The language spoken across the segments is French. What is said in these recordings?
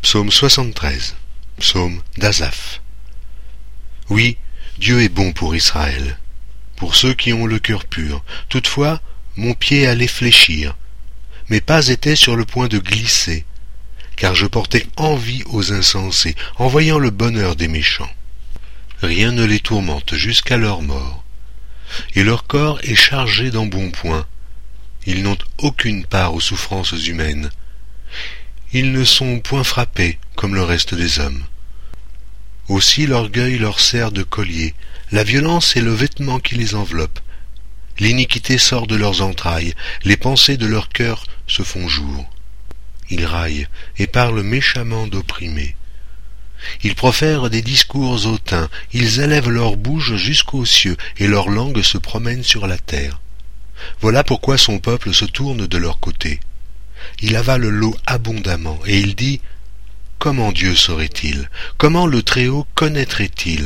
Psaume 73, psaume d'Asaph. Oui, Dieu est bon pour Israël, pour ceux qui ont le cœur pur. Toutefois, mon pied allait fléchir, mes pas étaient sur le point de glisser, car je portais envie aux insensés, en voyant le bonheur des méchants. Rien ne les tourmente jusqu'à leur mort, et leur corps est chargé d'embonpoint. Ils n'ont aucune part aux souffrances humaines. Ils ne sont point frappés comme le reste des hommes. Aussi l'orgueil leur sert de collier, la violence est le vêtement qui les enveloppe. L'iniquité sort de leurs entrailles, les pensées de leur cœur se font jour. Ils raillent et parlent méchamment d'opprimés. Ils profèrent des discours hautains, ils élèvent leur bouche jusqu'aux cieux, et leur langue se promène sur la terre. Voilà pourquoi son peuple se tourne de leur côté. Il avale l'eau abondamment, et il dit « Comment Dieu saurait-il? Comment le Très-Haut connaîtrait-il »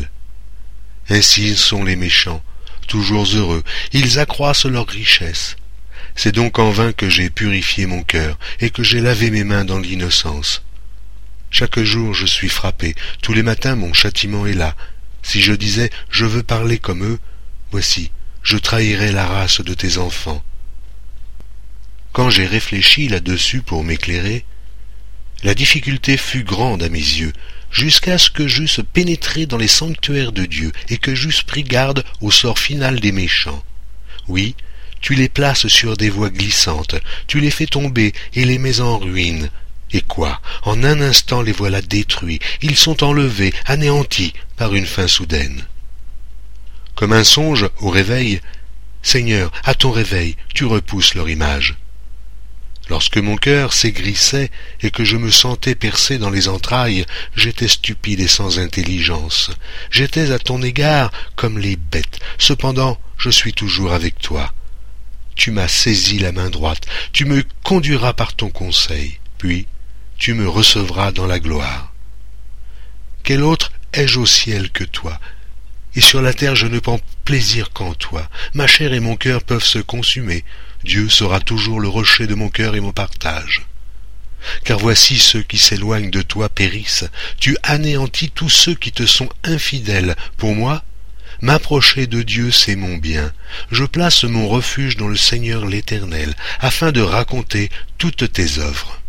Ainsi sont les méchants, toujours heureux, ils accroissent leur richesse. C'est donc en vain que j'ai purifié mon cœur, et que j'ai lavé mes mains dans l'innocence. Chaque jour je suis frappé, tous les matins mon châtiment est là. Si je disais « Je veux parler comme eux », voici, je trahirais la race de tes enfants. Quand j'ai réfléchi là-dessus pour m'éclairer, la difficulté fut grande à mes yeux, jusqu'à ce que j'eusse pénétré dans les sanctuaires de Dieu et que j'eusse pris garde au sort final des méchants. Oui, tu les places sur des voies glissantes, tu les fais tomber et les mets en ruine. Et quoi? En un instant les voilà détruits, ils sont enlevés, anéantis par une fin soudaine. Comme un songe au réveil, Seigneur, à ton réveil, tu repousses leur image. Lorsque mon cœur s'aigrissait et que je me sentais percé dans les entrailles, j'étais stupide et sans intelligence. J'étais à ton égard comme les bêtes. Cependant, je suis toujours avec toi. Tu m'as saisi la main droite, tu me conduiras par ton conseil, puis tu me recevras dans la gloire. Quel autre ai-je au ciel que toi? Et sur la terre je ne prends plaisir qu'en toi. Ma chair et mon cœur peuvent se consumer. Dieu sera toujours le rocher de mon cœur et mon partage. Car voici ceux qui s'éloignent de toi périssent. Tu anéantis tous ceux qui te sont infidèles. Pour moi, m'approcher de Dieu, c'est mon bien. Je place mon refuge dans le Seigneur l'Éternel, afin de raconter toutes tes œuvres.